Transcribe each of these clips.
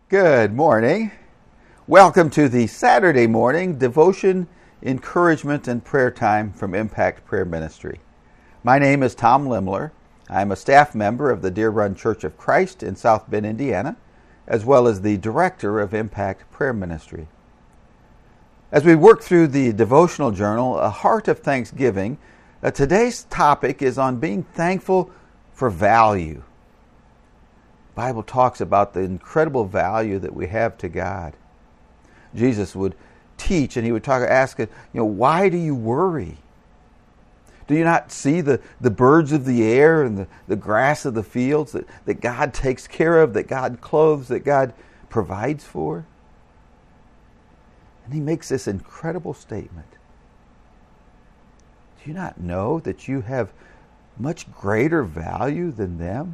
Good morning. Welcome to the Saturday morning devotion, encouragement, and prayer time from Impact Prayer Ministry. My name is Tom Limler. I'm a staff member of the Deer Run Church of Christ in South Bend, Indiana, as well as the director of Impact Prayer Ministry. As we work through the devotional journal, A Heart of Thanksgiving, today's topic is on being thankful for value. The Bible talks about the incredible value that we have to God. Jesus would teach and he would ask it, why do you worry? Do you not see the birds of the air and the grass of the fields that God takes care of, that God clothes, that God provides for? And he makes this incredible statement. Do you not know that you have much greater value than them?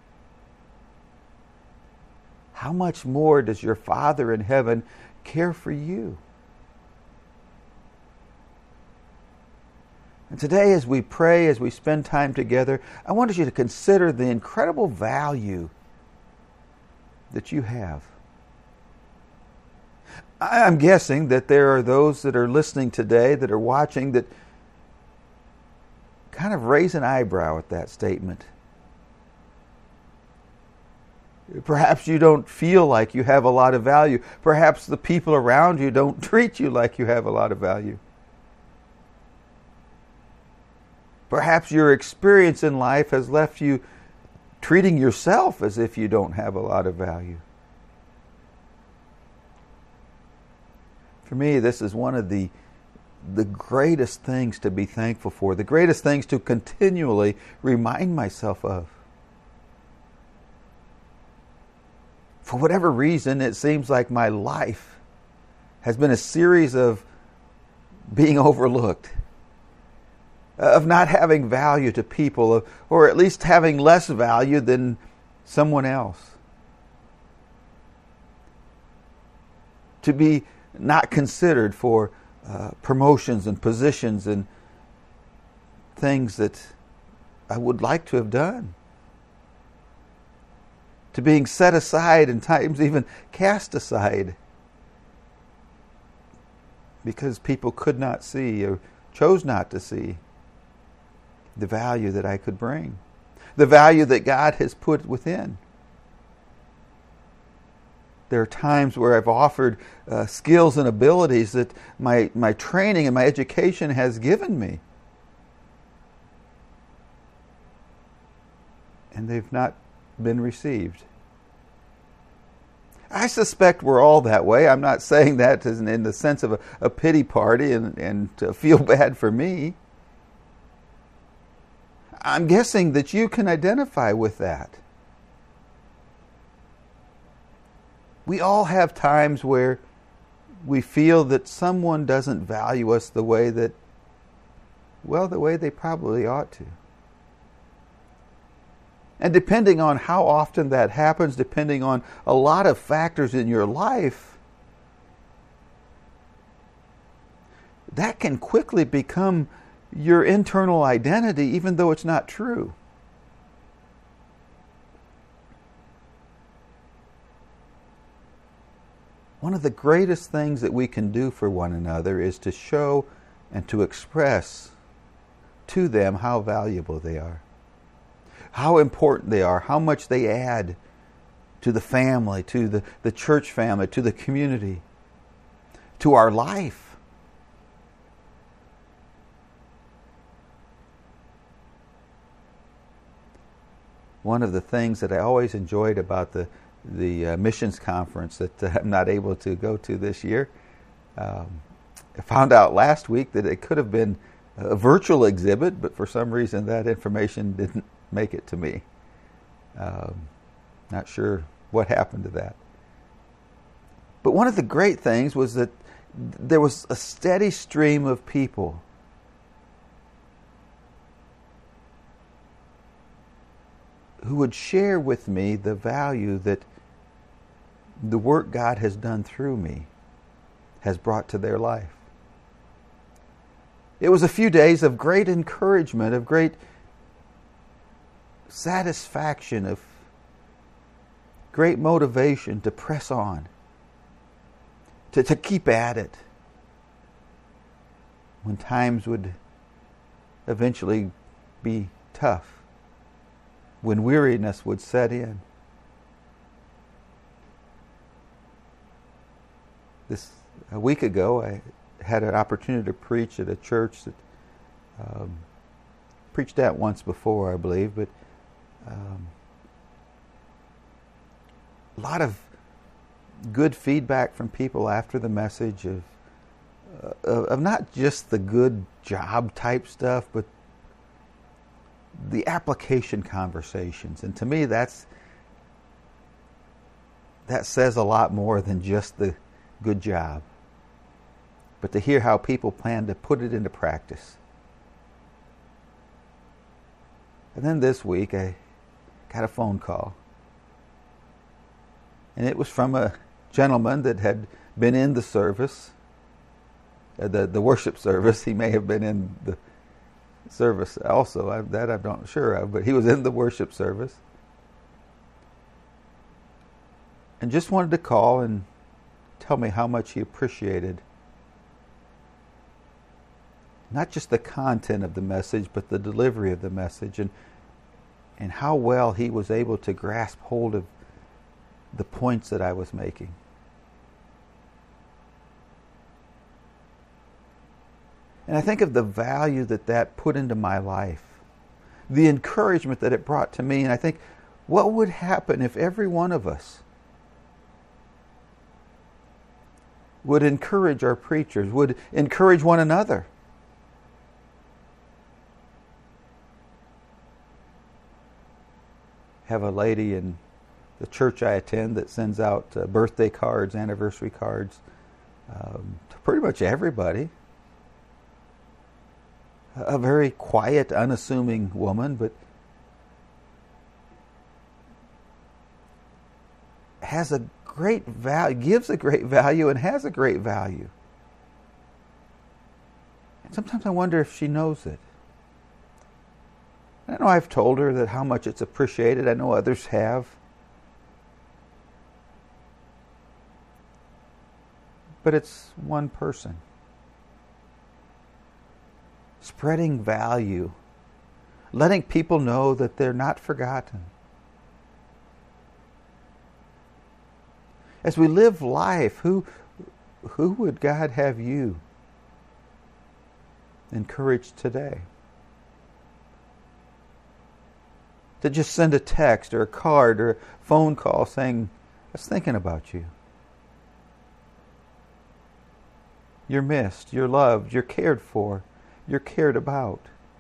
How much more does your Father in heaven care for you? And today, as we pray, as we spend time together, I want you to consider the incredible value that you have. I'm guessing that there are those that are listening today, that are watching, that kind of raise an eyebrow at that statement. Perhaps you don't feel like you have a lot of value. Perhaps the people around you don't treat you like you have a lot of value. Perhaps your experience in life has left you treating yourself as if you don't have a lot of value. For me, this is one of the greatest things to be thankful for, the greatest things to continually remind myself of. For whatever reason, it seems like my life has been a series of being overlooked, of not having value to people, or at least having less value than someone else. To be not considered for promotions and positions and things that I would like to have done. To being set aside and times even cast aside because people could not see or chose not to see the value that I could bring, the value that God has put within. There are times where I've offered skills and abilities that my training and my education has given me, and they've not been received. I suspect we're all that way. I'm not saying that in the sense of a pity party and to feel bad for me. I'm guessing that you can identify with that. We all have times where we feel that someone doesn't value us the way they probably ought to. And depending on how often that happens, depending on a lot of factors in your life, that can quickly become your internal identity, even though it's not true. One of the greatest things that we can do for one another is to show and to express to them how valuable they are, how important they are, how much they add to the family, to the church family, to the community, to our life. One of the things that I always enjoyed about the missions conference that I'm not able to go to this year, I found out last week that it could have been a virtual exhibit, but for some reason that information didn't make it to me. Not sure what happened to that. But one of the great things was that there was a steady stream of people who would share with me the value that the work God has done through me has brought to their life. It was a few days of great encouragement, of great satisfaction, of great motivation to press on, to keep at it when times would eventually be tough, when weariness would set in. A week ago, I had an opportunity to preach at a church that preached at once before, I believe, but a lot of good feedback from people after the message of not just the good job type stuff, but the application conversations. And to me, that says a lot more than just the good job, but to hear how people plan to put it into practice. And then this week, I got a phone call, and it was from a gentleman that had been in the service, the worship service. He may have been in the service also. I'm not sure of, but he was in the worship service, and just wanted to call and tell me how much he appreciated not just the content of the message, but the delivery of the message, and how well he was able to grasp hold of the points that I was making. And I think of the value that put into my life, the encouragement that it brought to me, and I think, what would happen if every one of us would encourage our preachers, would encourage one another? Have a lady in the church I attend that sends out birthday cards, anniversary cards to pretty much everybody. A very quiet, unassuming woman, but has a great value, gives a great value, and has a great value. And sometimes I wonder if she knows it. I know I've told her that how much it's appreciated. I know others have. But it's one person. Spreading value. Letting people know that they're not forgotten. As we live life, who would God have you encourage today? To just send a text or a card or a phone call saying, I was thinking about you. You're missed, you're loved, you're cared for, you're cared about.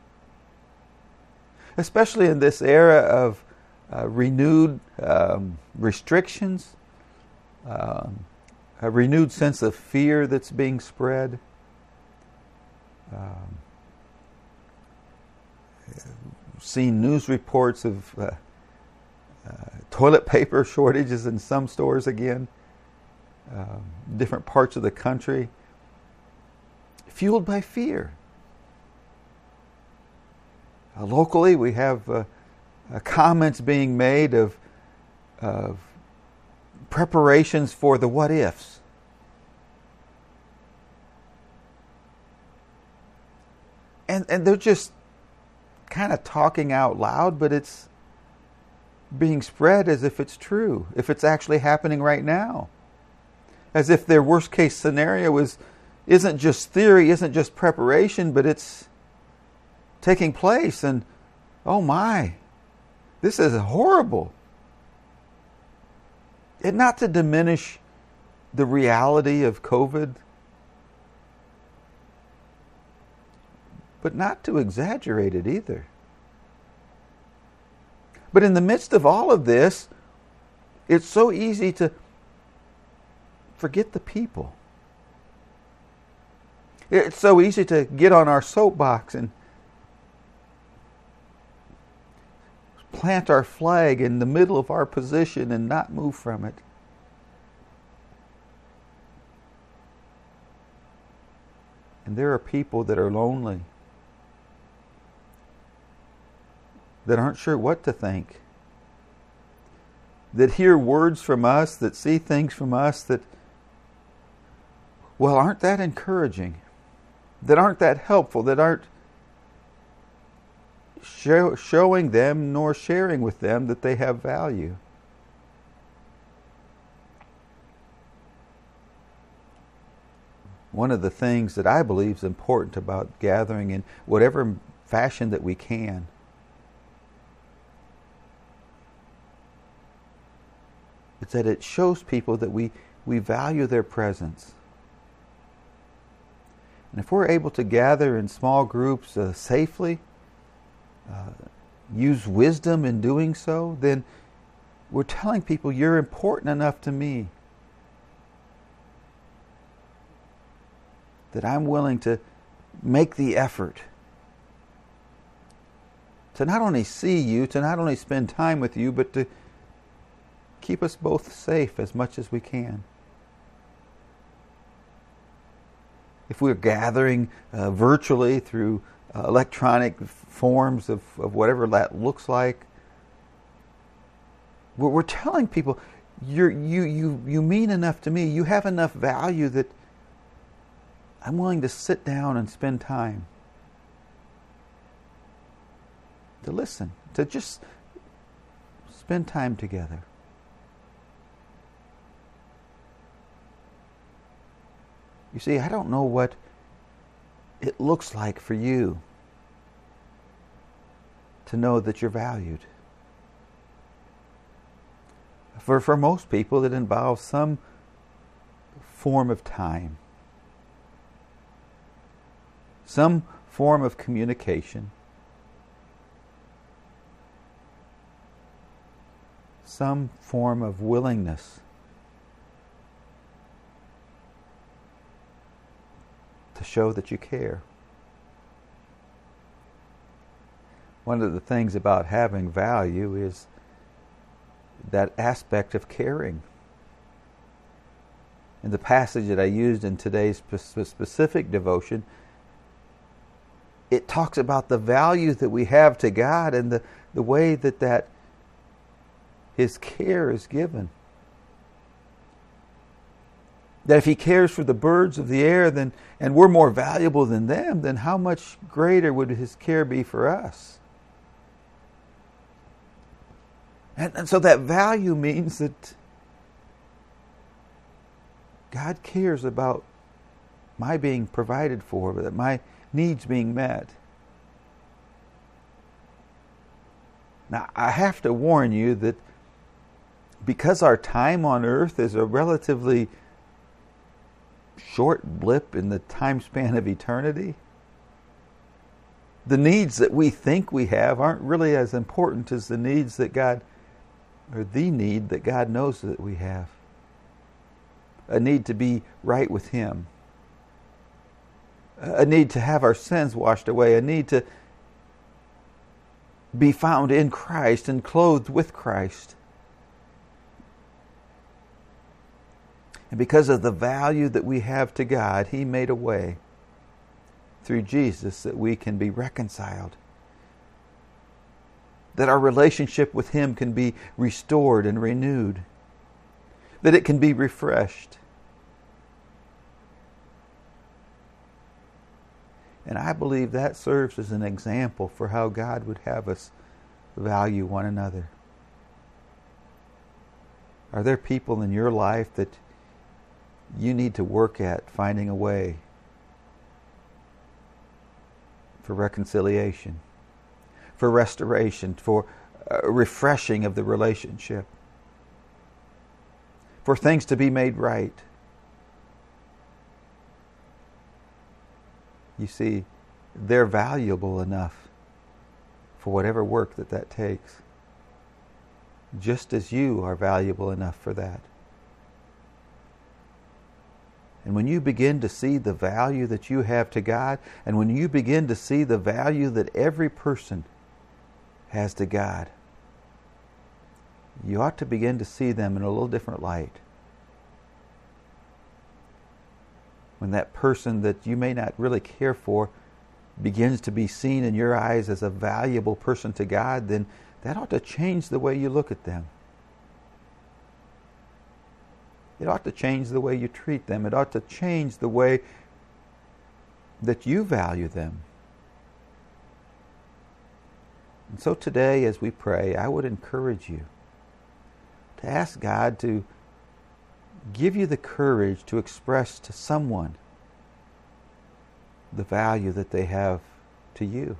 Especially in this era of renewed restrictions, a renewed sense of fear that's being spread. Seen news reports of toilet paper shortages in some stores again, different parts of the country, fueled by fear. Locally, we have comments being made of preparations for the what ifs. And they're just kind of talking out loud, but it's being spread as if it's true, if it's actually happening right now. As if their worst case scenario isn't just theory, isn't just preparation, but it's taking place. And oh my, this is horrible. And not to diminish the reality of COVID, but not to exaggerate it either. But in the midst of all of this, it's so easy to forget the people. It's so easy to get on our soapbox and plant our flag in the middle of our position and not move from it. And there are people that are lonely, that aren't sure what to think, that hear words from us, that see things from us that, well, aren't that encouraging? That aren't that helpful? That aren't showing them nor sharing with them that they have value? One of the things that I believe is important about gathering in whatever fashion that we can is that it shows people that we value their presence. And if we're able to gather in small groups safely, use wisdom in doing so, then we're telling people, you're important enough to me that I'm willing to make the effort to not only see you, to not only spend time with you, but to keep us both safe as much as we can. If we're gathering virtually through electronic forms of whatever that looks like, we're telling people, you mean enough to me, you have enough value that I'm willing to sit down and spend time to listen, to just spend time together. You see, I don't know what it looks like for you to know that you're valued. For most people, it involves some form of time, some form of communication, some form of willingness to show that you care. One of the things about having value is that aspect of caring. In the passage that I used in today's specific devotion, it talks about the value that we have to God and the way that His care is given. That if He cares for the birds of the air, and we're more valuable than them, then how much greater would His care be for us? And so that value means that God cares about my being provided for, that my needs being met. Now, I have to warn you that because our time on earth is a relatively short blip in the time span of eternity, the needs that we think we have aren't really as important as the needs that God, or the need that God knows that we have. A need to be right with Him. A need to have our sins washed away. A need to be found in Christ and clothed with Christ. And because of the value that we have to God, He made a way through Jesus that we can be reconciled. That our relationship with Him can be restored and renewed. That it can be refreshed. And I believe that serves as an example for how God would have us value one another. Are there people in your life that you need to work at finding a way for reconciliation, for restoration, for refreshing of the relationship, for things to be made right? You see, they're valuable enough for whatever work that takes, just as you are valuable enough for that. And when you begin to see the value that you have to God, and when you begin to see the value that every person has to God, you ought to begin to see them in a little different light. When that person that you may not really care for begins to be seen in your eyes as a valuable person to God, then that ought to change the way you look at them. It ought to change the way you treat them. It ought to change the way that you value them. And so today, as we pray, I would encourage you to ask God to give you the courage to express to someone the value that they have to you.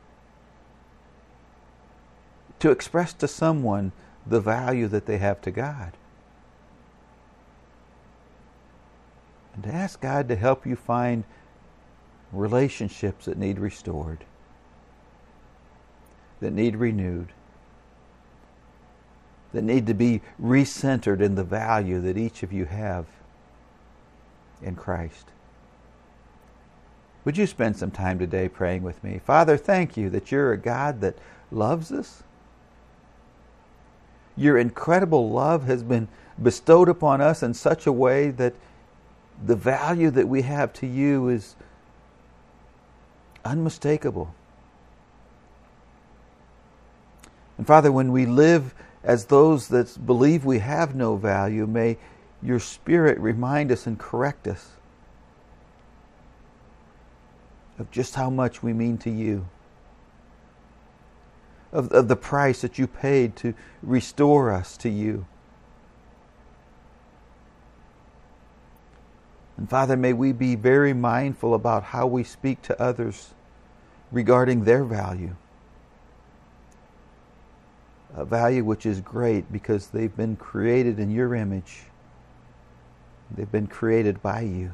To express to someone the value that they have to God. And to ask God to help you find relationships that need restored, that need renewed, that need to be recentered in the value that each of you have in Christ. Would you spend some time today praying with me? Father, thank you that you're a God that loves us. Your incredible love has been bestowed upon us in such a way that the value that we have to you is unmistakable. And Father, when we live as those that believe we have no value, may your Spirit remind us and correct us of just how much we mean to you, of the price that you paid to restore us to you. And Father, may we be very mindful about how we speak to others regarding their value. A value which is great because they've been created in your image. They've been created by you.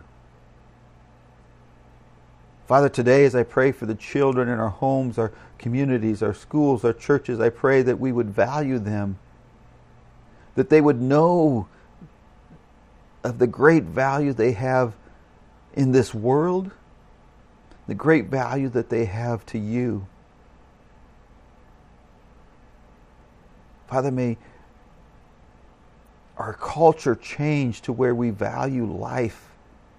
Father, today as I pray for the children in our homes, our communities, our schools, our churches, I pray that we would value them, that they would know of the great value they have in this world, the great value that they have to you. Father, may our culture change to where we value life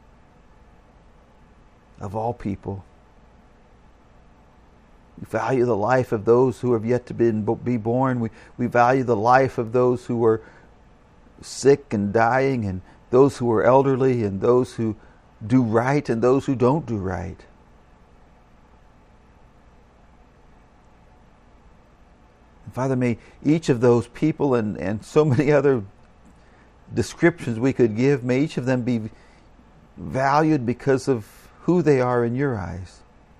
of all people. We value the life of those who have yet to be born. We value the life of those who are sick and dying, and those who are elderly, and those who do right, and those who don't do right. And Father, may each of those people and so many other descriptions we could give, may each of them be valued because of who they are in your eyes.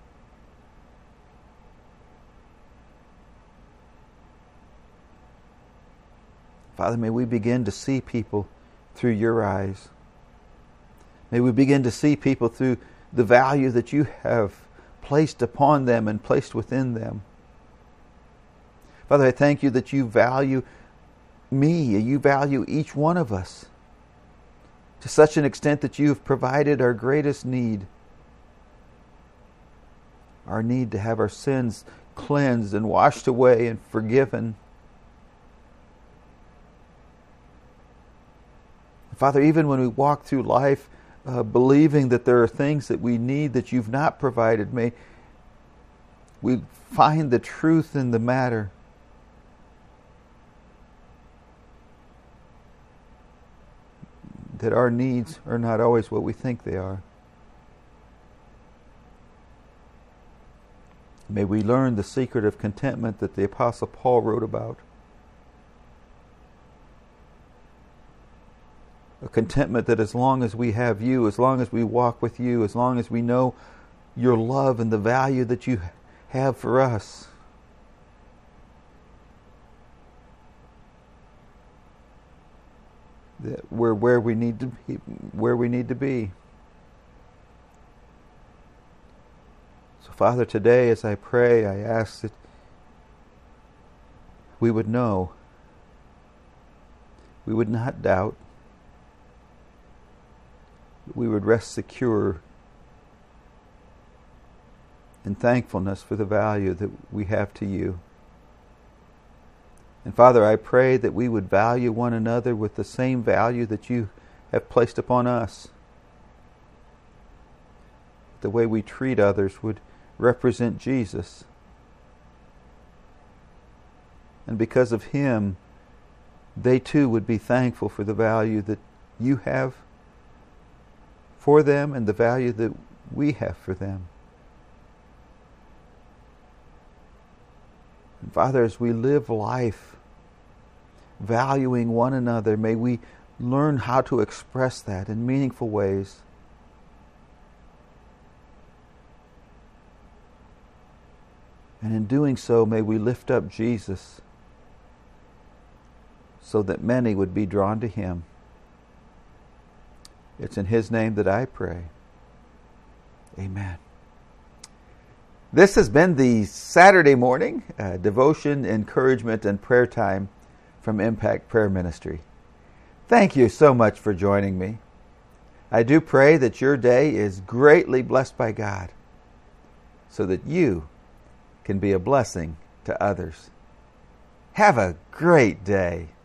Father, may we begin to see people through your eyes. May we begin to see people through the value that you have placed upon them and placed within them. Father, I thank you that you value me, you value each one of us to such an extent that you have provided our greatest need. Our need to have our sins cleansed and washed away and forgiven. Father, even when we walk through life believing that there are things that we need that you've not provided, may we find the truth in the matter. That our needs are not always what we think they are. May we learn the secret of contentment that the Apostle Paul wrote about. A contentment that as long as we have you, as long as we walk with you, as long as we know your love and the value that you have for us, that we're where we need to be. So Father, today as I pray, I ask that we would know, we would not doubt, we would rest secure in thankfulness for the value that we have to you. And Father, I pray that we would value one another with the same value that you have placed upon us. The way we treat others would represent Jesus. And because of him, they too would be thankful for the value that you have for them and the value that we have for them. And Father, as we live life valuing one another, may we learn how to express that in meaningful ways. And in doing so, may we lift up Jesus so that many would be drawn to Him. It's in His name that I pray. Amen. This has been the Saturday morning devotion, encouragement, and prayer time from Impact Prayer Ministry. Thank you so much for joining me. I do pray that your day is greatly blessed by God so that you can be a blessing to others. Have a great day.